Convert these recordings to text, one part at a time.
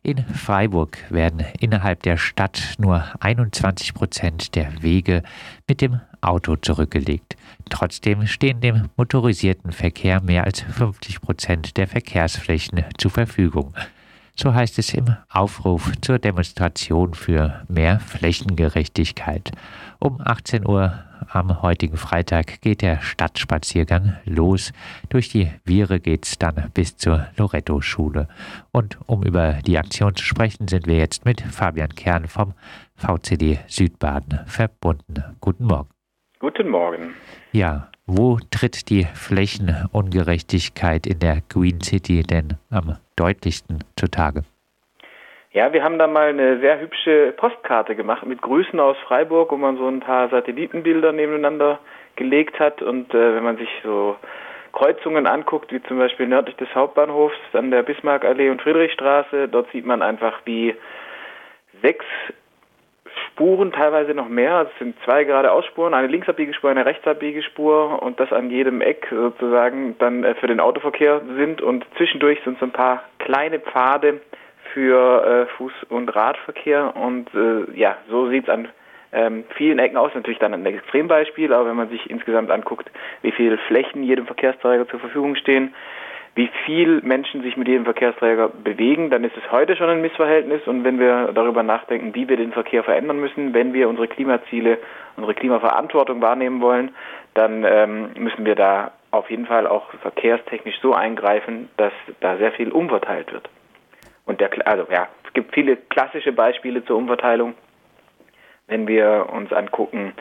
In Freiburg werden innerhalb der Stadt nur 21% der Wege mit dem Auto zurückgelegt. Trotzdem stehen dem motorisierten Verkehr mehr als 50% der Verkehrsflächen zur Verfügung. So heißt es im Aufruf zur Demonstration für mehr Flächengerechtigkeit. Um 18 Uhr am heutigen Freitag geht der Stadtspaziergang los. Durch die Viere geht's dann bis zur Loretto-Schule. Und um über die Aktion zu sprechen, sind wir jetzt mit Fabian Kern vom VCD Südbaden verbunden. Guten Morgen. Guten Morgen. Ja, wo tritt die Flächenungerechtigkeit in der Green City denn am deutlichsten zutage? Ja, wir haben da mal eine sehr hübsche Postkarte gemacht mit Grüßen aus Freiburg, wo man so ein paar Satellitenbilder nebeneinander gelegt hat. Und wenn man sich so Kreuzungen anguckt, wie zum Beispiel nördlich des Hauptbahnhofs an der Bismarckallee und Friedrichstraße, dort sieht man einfach, wie 6 Spuren, teilweise noch mehr. Es sind 2 geradeausspuren, eine Linksabbiegelspur, eine Rechtsabbiegelspur und das an jedem Eck sozusagen dann für den Autoverkehr sind. Und zwischendurch sind so ein paar kleine Pfade für Fuß- und Radverkehr. Und ja, so sieht es an vielen Ecken aus. Natürlich dann ein Extrembeispiel, aber wenn man sich insgesamt anguckt, wie viele Flächen jedem Verkehrsträger zur Verfügung stehen, wie viel Menschen sich mit jedem Verkehrsträger bewegen, dann ist es heute schon ein Missverhältnis. Und wenn wir darüber nachdenken, wie wir den Verkehr verändern müssen, wenn wir unsere Klimaziele, unsere Klimaverantwortung wahrnehmen wollen, dann müssen wir da auf jeden Fall auch verkehrstechnisch so eingreifen, dass da sehr viel umverteilt wird. Und es gibt viele klassische Beispiele zur Umverteilung. Wenn wir uns angucken,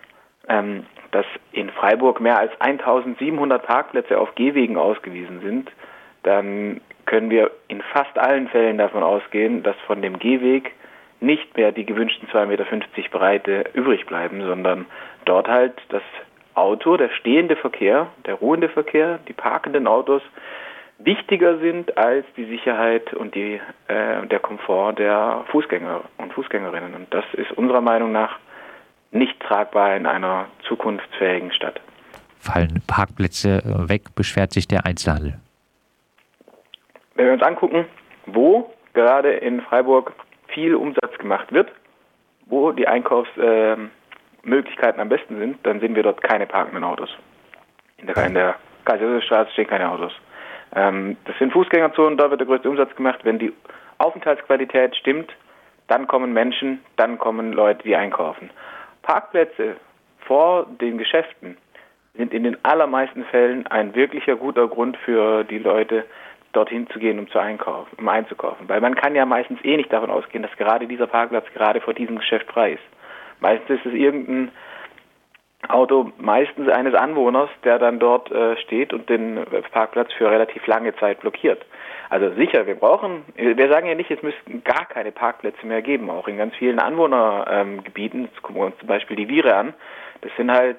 dass in Freiburg mehr als 1700 Parkplätze auf Gehwegen ausgewiesen sind, dann können wir in fast allen Fällen davon ausgehen, dass von dem Gehweg nicht mehr die gewünschten 2,50 Meter Breite übrig bleiben, sondern dort halt das Auto, der stehende Verkehr, der ruhende Verkehr, die parkenden Autos wichtiger sind als die Sicherheit und der Komfort der Fußgänger und Fußgängerinnen. Und das ist unserer Meinung nach nicht tragbar in einer zukunftsfähigen Stadt. Fallen Parkplätze weg, beschwert sich der Einzelhandel. Wenn wir uns angucken, wo gerade in Freiburg viel Umsatz gemacht wird, wo die Einkaufsmöglichkeiten am besten sind, dann sehen wir dort keine parkenden Autos. In der Kaiserstraße stehen keine Autos. Das sind Fußgängerzonen, da wird der größte Umsatz gemacht. Wenn die Aufenthaltsqualität stimmt, dann kommen Menschen, dann kommen Leute, die einkaufen. Parkplätze vor den Geschäften sind in den allermeisten Fällen ein wirklicher guter Grund für die Leute, dorthin zu gehen, um einzukaufen. Weil man kann ja meistens nicht davon ausgehen, dass gerade dieser Parkplatz gerade vor diesem Geschäft frei ist. Meistens ist es irgendein Auto, meistens eines Anwohners, der dann dort steht und den Parkplatz für relativ lange Zeit blockiert. Also sicher, wir sagen ja nicht, es müssten gar keine Parkplätze mehr geben, auch in ganz vielen Anwohnergebieten. Jetzt gucken wir uns zum Beispiel die Viere an. Das sind halt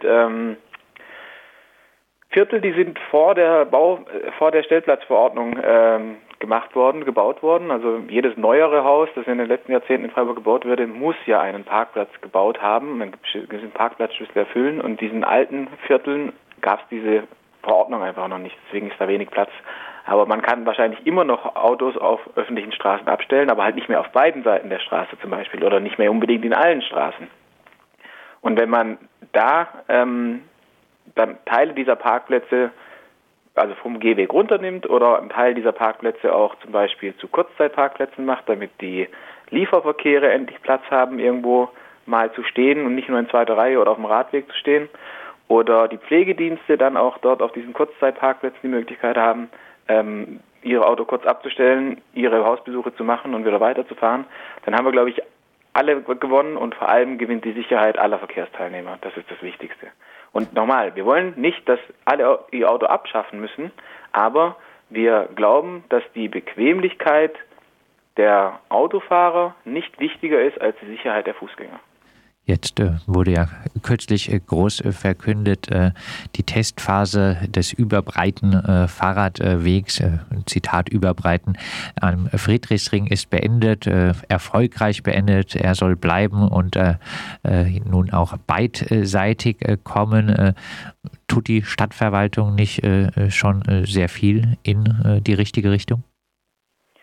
Viertel, die sind vor der Stellplatzverordnung gebaut worden. Also jedes neuere Haus, das in den letzten Jahrzehnten in Freiburg gebaut wurde, muss ja einen Parkplatz gebaut haben. Man muss den Parkplatzschlüssel erfüllen und diesen alten Vierteln gab es diese Verordnung einfach noch nicht. Deswegen ist da wenig Platz. Aber man kann wahrscheinlich immer noch Autos auf öffentlichen Straßen abstellen, aber halt nicht mehr auf beiden Seiten der Straße zum Beispiel oder nicht mehr unbedingt in allen Straßen. Und wenn man da dann Teile dieser Parkplätze also vom Gehweg runternimmt oder einen Teil dieser Parkplätze auch zum Beispiel zu Kurzzeitparkplätzen macht, damit die Lieferverkehre endlich Platz haben, irgendwo mal zu stehen und nicht nur in zweiter Reihe oder auf dem Radweg zu stehen, oder die Pflegedienste dann auch dort auf diesen Kurzzeitparkplätzen die Möglichkeit haben, ihre Auto kurz abzustellen, ihre Hausbesuche zu machen und wieder weiterzufahren, dann haben wir, glaube ich, alle gewonnen und vor allem gewinnt die Sicherheit aller Verkehrsteilnehmer. Das ist das Wichtigste. Und nochmal, wir wollen nicht, dass alle ihr Auto abschaffen müssen, aber wir glauben, dass die Bequemlichkeit der Autofahrer nicht wichtiger ist als die Sicherheit der Fußgänger. Jetzt wurde ja kürzlich groß verkündet, die Testphase des überbreiten Fahrradwegs, Zitat überbreiten, am Friedrichsring ist beendet, erfolgreich beendet. Er soll bleiben und nun auch beidseitig kommen. Tut die Stadtverwaltung nicht schon sehr viel in die richtige Richtung?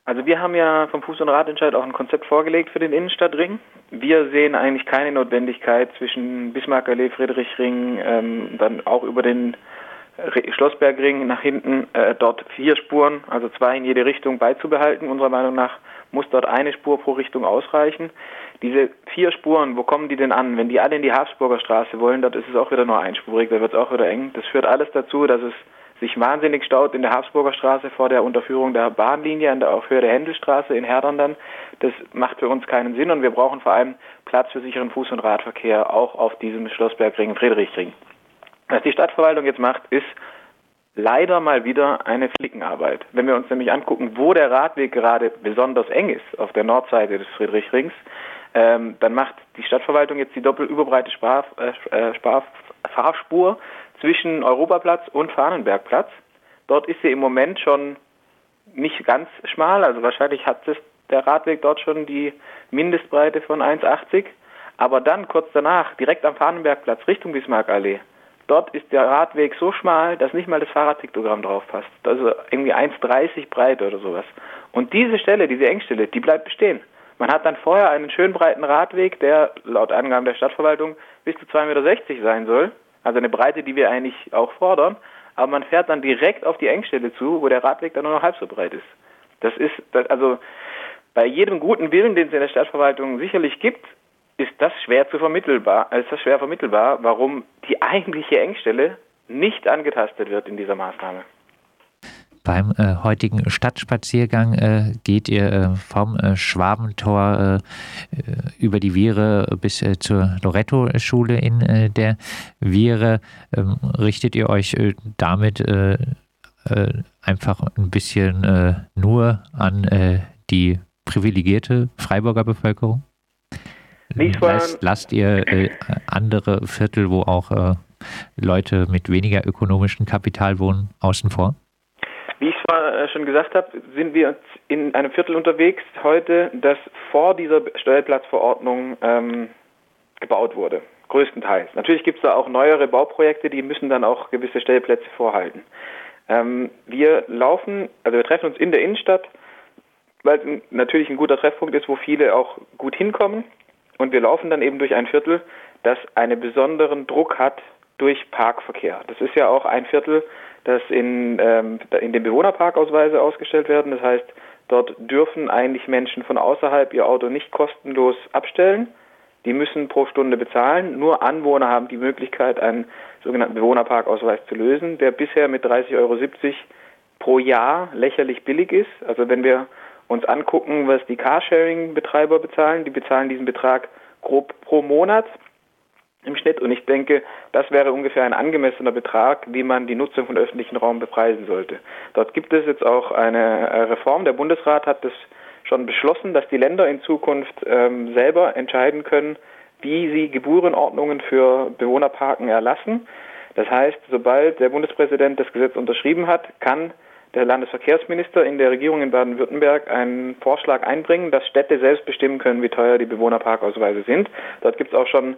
Also wir haben ja vom Fuß- und Radentscheid auch ein Konzept vorgelegt für den Innenstadtring. Wir sehen eigentlich keine Notwendigkeit zwischen Bismarckallee, Friedrichring, dann auch über den Schlossbergring nach hinten dort 4 Spuren, also 2 in jede Richtung beizubehalten. Unserer Meinung nach muss dort eine Spur pro Richtung ausreichen. Diese 4 Spuren, wo kommen die denn an? Wenn die alle in die Habsburger Straße wollen, dort ist es auch wieder nur einspurig, da wird es auch wieder eng. Das führt alles dazu, dass es sich wahnsinnig staut in der Habsburger Straße vor der Unterführung der Bahnlinie auf Höhe der Händelstraße in Herdern dann. Das macht für uns keinen Sinn und wir brauchen vor allem Platz für sicheren Fuß- und Radverkehr auch auf diesem Schlossbergring, Friedrichring. Was die Stadtverwaltung jetzt macht, ist leider mal wieder eine Flickenarbeit. Wenn wir uns nämlich angucken, wo der Radweg gerade besonders eng ist, auf der Nordseite des Friedrichrings, dann macht die Stadtverwaltung jetzt die doppelüberbreite Fahrspur zwischen Europaplatz und Fahnenbergplatz. Dort ist sie im Moment schon nicht ganz schmal, also wahrscheinlich hat der Radweg dort schon die Mindestbreite von 1,80, aber dann kurz danach, direkt am Fahnenbergplatz Richtung Bismarckallee, dort ist der Radweg so schmal, dass nicht mal das Fahrradpiktogramm drauf passt. Also irgendwie 1,30 breit oder sowas. Und diese Stelle, diese Engstelle, die bleibt bestehen. Man hat dann vorher einen schön breiten Radweg, der laut Angaben der Stadtverwaltung bis zu 2,60 Meter sein soll. Also eine Breite, die wir eigentlich auch fordern. Aber man fährt dann direkt auf die Engstelle zu, wo der Radweg dann nur noch halb so breit ist. Also bei jedem guten Willen, den es in der Stadtverwaltung sicherlich gibt, ist das schwer vermittelbar, warum die eigentliche Engstelle nicht angetastet wird in dieser Maßnahme. Beim heutigen Stadtspaziergang geht ihr vom Schwabentor über die Viere bis zur Loretto-Schule in der Viere. Richtet ihr euch damit einfach ein bisschen nur an die privilegierte Freiburger Bevölkerung? Lasst ihr andere Viertel, wo auch Leute mit weniger ökonomischem Kapital wohnen, außen vor? Wie ich schon gesagt habe, sind wir in einem Viertel unterwegs heute, das vor dieser Stellplatzverordnung gebaut wurde, größtenteils. Natürlich gibt es da auch neuere Bauprojekte, die müssen dann auch gewisse Stellplätze vorhalten. Wir treffen uns in der Innenstadt, weil es natürlich ein guter Treffpunkt ist, wo viele auch gut hinkommen. Und wir laufen dann eben durch ein Viertel, das einen besonderen Druck hat durch Parkverkehr. Das ist ja auch ein Viertel, das in den Bewohnerparkausweise ausgestellt werden. Das heißt, dort dürfen eigentlich Menschen von außerhalb ihr Auto nicht kostenlos abstellen. Die müssen pro Stunde bezahlen. Nur Anwohner haben die Möglichkeit, einen sogenannten Bewohnerparkausweis zu lösen, der bisher mit 30,70 € pro Jahr lächerlich billig ist. Also wenn wir uns angucken, was die Carsharing-Betreiber bezahlen, die bezahlen diesen Betrag grob pro Monat im Schnitt und ich denke, das wäre ungefähr ein angemessener Betrag, wie man die Nutzung von öffentlichem Raum bepreisen sollte. Dort gibt es jetzt auch eine Reform. Der Bundesrat hat das schon beschlossen, dass die Länder in Zukunft selber entscheiden können, wie sie Gebührenordnungen für Bewohnerparken erlassen. Das heißt, sobald der Bundespräsident das Gesetz unterschrieben hat, kann der Landesverkehrsminister in der Regierung in Baden-Württemberg einen Vorschlag einbringen, dass Städte selbst bestimmen können, wie teuer die Bewohnerparkausweise sind. Dort gibt es auch schon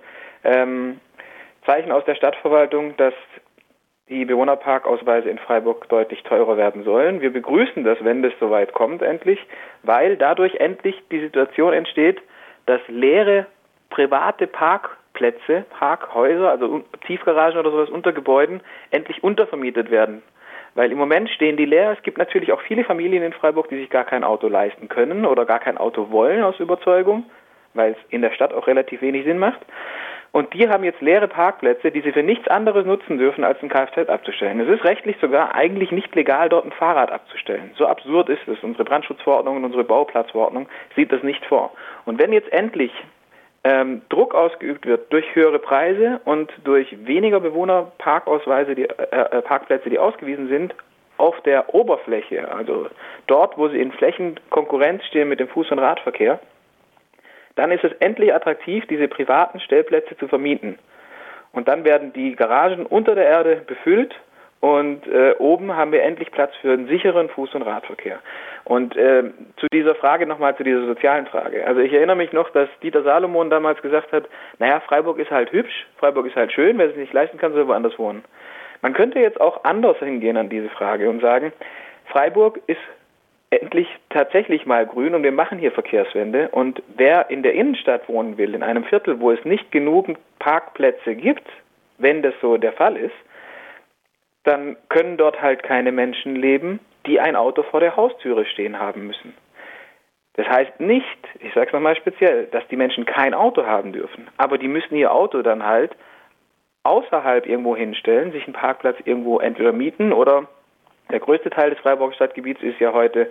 Zeichen aus der Stadtverwaltung, dass die Bewohnerparkausweise in Freiburg deutlich teurer werden sollen. Wir begrüßen das, wenn das soweit kommt endlich, weil dadurch endlich die Situation entsteht, dass leere private Parkplätze, Parkhäuser, also Tiefgaragen oder sowas unter Gebäuden, endlich untervermietet werden. Weil im Moment stehen die leer. Es gibt natürlich auch viele Familien in Freiburg, die sich gar kein Auto leisten können oder gar kein Auto wollen aus Überzeugung, weil es in der Stadt auch relativ wenig Sinn macht. Und die haben jetzt leere Parkplätze, die sie für nichts anderes nutzen dürfen, als ein Kfz abzustellen. Es ist rechtlich sogar eigentlich nicht legal, dort ein Fahrrad abzustellen. So absurd ist es. Unsere Brandschutzverordnung und unsere Bauplatzverordnung sieht das nicht vor. Und wenn jetzt endlich Druck ausgeübt wird durch höhere Preise und durch weniger Bewohnerparkausweise, Parkplätze, die ausgewiesen sind, auf der Oberfläche, also dort, wo sie in Flächenkonkurrenz stehen mit dem Fuß- und Radverkehr, dann ist es endlich attraktiv, diese privaten Stellplätze zu vermieten. Und dann werden die Garagen unter der Erde befüllt und oben haben wir endlich Platz für einen sicheren Fuß- und Radverkehr. Und zu dieser Frage nochmal, zu dieser sozialen Frage. Also ich erinnere mich noch, dass Dieter Salomon damals gesagt hat, naja, Freiburg ist halt hübsch, Freiburg ist halt schön, wer es sich nicht leisten kann, soll woanders wohnen. Man könnte jetzt auch anders hingehen an diese Frage und sagen, Freiburg ist endlich tatsächlich mal grün und wir machen hier Verkehrswende. Und wer in der Innenstadt wohnen will, in einem Viertel, wo es nicht genügend Parkplätze gibt, wenn das so der Fall ist, dann können dort halt keine Menschen leben, die ein Auto vor der Haustüre stehen haben müssen. Das heißt nicht, ich sage es nochmal speziell, dass die Menschen kein Auto haben dürfen, aber die müssen ihr Auto dann halt außerhalb irgendwo hinstellen, sich einen Parkplatz irgendwo entweder mieten oder der größte Teil des Freiburger Stadtgebiets ist ja heute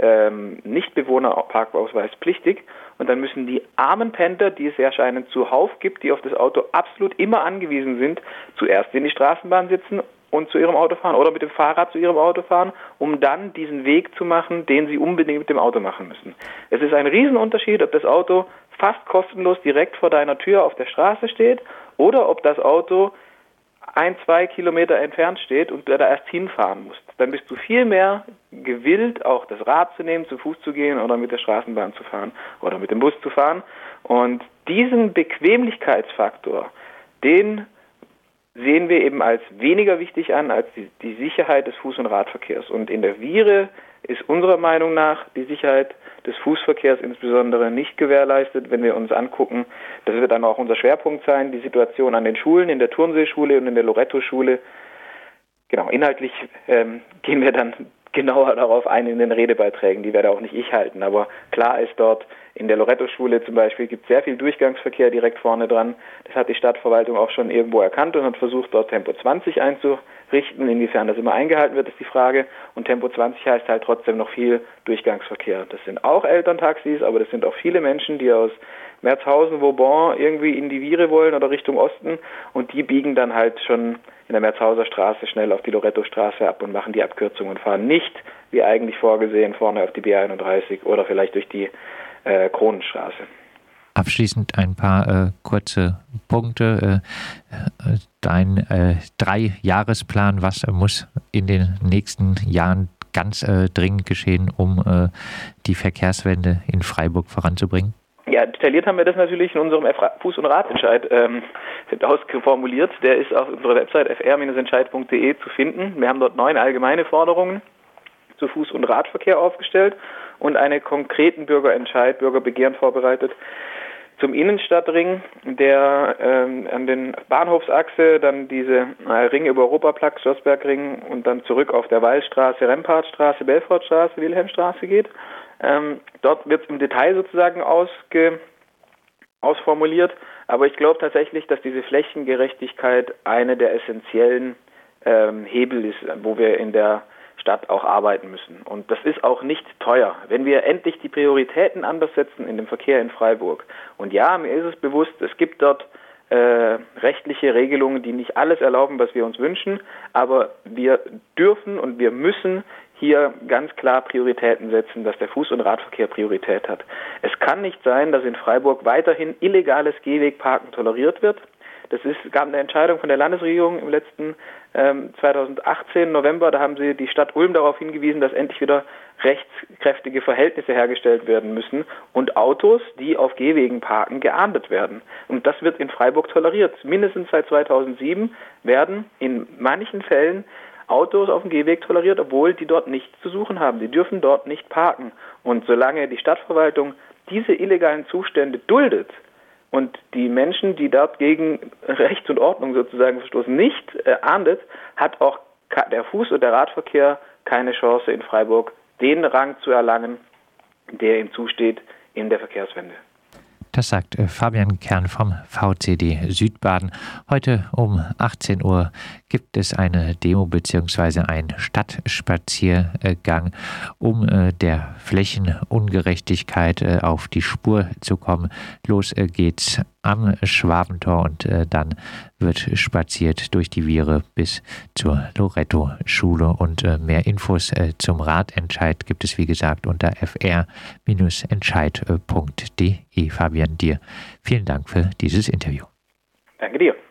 Nichtbewohner-Parkausweispflichtig und dann müssen die armen Pendler, die es ja anscheinend zuhauf gibt, die auf das Auto absolut immer angewiesen sind, zuerst in die Straßenbahn sitzen und zu ihrem Auto fahren oder mit dem Fahrrad zu ihrem Auto fahren, um dann diesen Weg zu machen, den sie unbedingt mit dem Auto machen müssen. Es ist ein Riesenunterschied, ob das Auto fast kostenlos direkt vor deiner Tür auf der Straße steht oder ob das Auto 1-2 Kilometer entfernt steht und du da erst hinfahren musst. Dann bist du viel mehr gewillt, auch das Rad zu nehmen, zu Fuß zu gehen oder mit der Straßenbahn zu fahren oder mit dem Bus zu fahren. Und diesen Bequemlichkeitsfaktor, den sehen wir eben als weniger wichtig an als die Sicherheit des Fuß- und Radverkehrs. Und in der Viere ist unserer Meinung nach die Sicherheit des Fußverkehrs insbesondere nicht gewährleistet, wenn wir uns angucken. Das wird dann auch unser Schwerpunkt sein, die Situation an den Schulen, in der Turnseeschule und in der Loretto-Schule. Genau, inhaltlich gehen wir dann genauer darauf ein in den Redebeiträgen, die werde auch nicht ich halten. Aber klar ist dort, in der Loretto-Schule zum Beispiel gibt es sehr viel Durchgangsverkehr direkt vorne dran. Das hat die Stadtverwaltung auch schon irgendwo erkannt und hat versucht, dort Tempo 20 einzurichten. Inwiefern das immer eingehalten wird, ist die Frage. Und Tempo 20 heißt halt trotzdem noch viel Durchgangsverkehr. Das sind auch Elterntaxis, aber das sind auch viele Menschen, die aus Merzhausen, Vauban irgendwie in die Viere wollen oder Richtung Osten. Und die biegen dann halt schon in der Merzhauser Straße schnell auf die Loretto-Straße ab und machen die Abkürzung und fahren nicht, wie eigentlich vorgesehen, vorne auf die B31 oder vielleicht durch die Kronenstraße. Abschließend ein paar kurze Punkte. Dein 3-Jahresplan, was muss in den nächsten Jahren ganz dringend geschehen, um die Verkehrswende in Freiburg voranzubringen? Ja, detailliert haben wir das natürlich in unserem Fuß- und Radentscheid ausformuliert. Der ist auf unserer Website fr-entscheid.de zu finden. Wir haben dort 9 allgemeine Forderungen zu Fuß- und Radverkehr aufgestellt und einen konkreten Bürgerentscheid, Bürgerbegehren vorbereitet zum Innenstadtring, der an den Bahnhofsachse, dann diese Ringe über Europaplatz, Schlossbergring und dann zurück auf der Wallstraße, Rempartstraße, Belfortstraße, Wilhelmstraße geht. Dort wird es im Detail sozusagen ausformuliert, aber ich glaube tatsächlich, dass diese Flächengerechtigkeit eine der essentiellen Hebel ist, wo wir in der Stadt auch arbeiten müssen. Und das ist auch nicht teuer. Wenn wir endlich die Prioritäten anders setzen in dem Verkehr in Freiburg. Und ja, mir ist es bewusst, es gibt dort rechtliche Regelungen, die nicht alles erlauben, was wir uns wünschen, aber wir dürfen und wir müssen hier ganz klar Prioritäten setzen, dass der Fuß- und Radverkehr Priorität hat. Es kann nicht sein, dass in Freiburg weiterhin illegales Gehwegparken toleriert wird. Gab eine Entscheidung von der Landesregierung im letzten 2018 November, da haben sie die Stadt Ulm darauf hingewiesen, dass endlich wieder rechtskräftige Verhältnisse hergestellt werden müssen und Autos, die auf Gehwegen parken, geahndet werden. Und das wird in Freiburg toleriert. Mindestens seit 2007 werden in manchen Fällen Autos auf dem Gehweg toleriert, obwohl die dort nichts zu suchen haben. Die dürfen dort nicht parken. Und solange die Stadtverwaltung diese illegalen Zustände duldet, und die Menschen, die dort gegen Recht und Ordnung sozusagen verstoßen, nicht ahndet, hat auch der Fuß- und der Radverkehr keine Chance in Freiburg, den Rang zu erlangen, der ihm zusteht in der Verkehrswende. Das sagt Fabian Kern vom VCD Südbaden. Heute um 18 Uhr gibt es eine Demo bzw. einen Stadtspaziergang, um der Flächenungerechtigkeit auf die Spur zu kommen. Los geht's am Schwabentor und dann wird spaziert durch die Viere bis zur Loretto-Schule. Und mehr Infos zum Radentscheid gibt es, wie gesagt, unter fr-entscheid.de. Fabian, dir vielen Dank für dieses Interview. Danke dir.